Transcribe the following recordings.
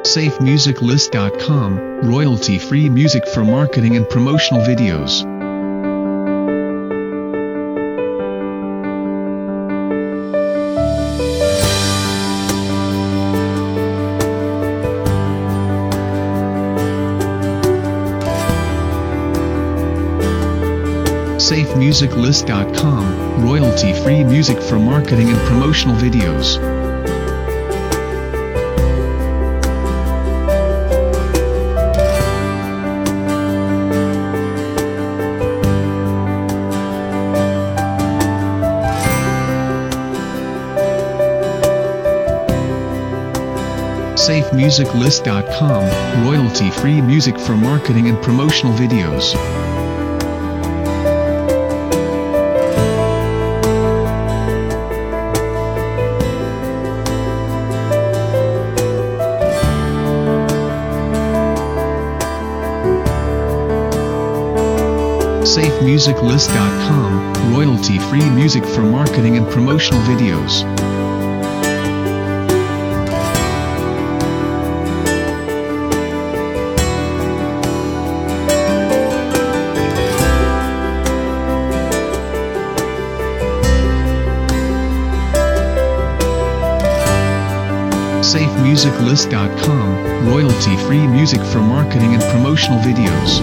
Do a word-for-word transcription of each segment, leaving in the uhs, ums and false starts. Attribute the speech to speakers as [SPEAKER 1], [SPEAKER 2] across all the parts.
[SPEAKER 1] safe music list dot com, royalty-free music for marketing and promotional videos. safe music list dot com, royalty-free music for marketing and promotional videos. safe music list dot com, royalty-free music for marketing and promotional videos. safe music list dot com, royalty-free music for marketing and promotional videos. safe music list dot com, royalty-free music for marketing and promotional videos.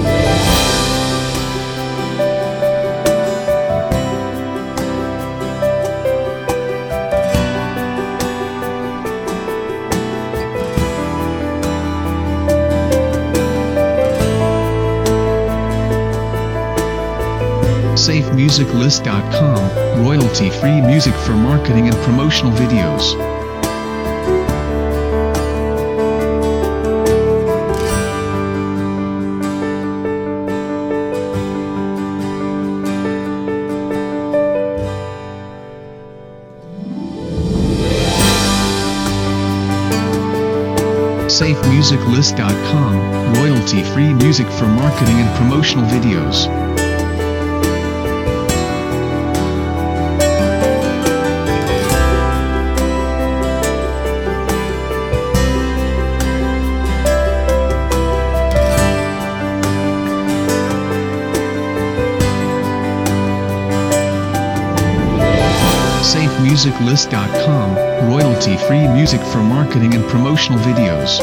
[SPEAKER 1] safe music list dot com, royalty-free music for marketing and promotional videos. safe music list dot com, royalty-free music for marketing and promotional videos. safe music list dot com, royalty-free music for marketing and promotional videos.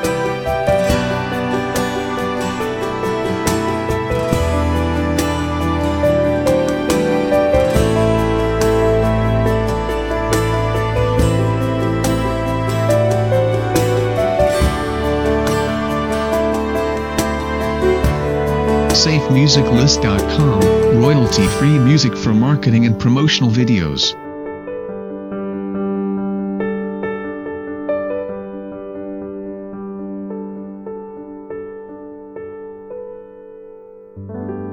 [SPEAKER 1] safe music list dot com, royalty-free music for marketing and promotional videos.
[SPEAKER 2] you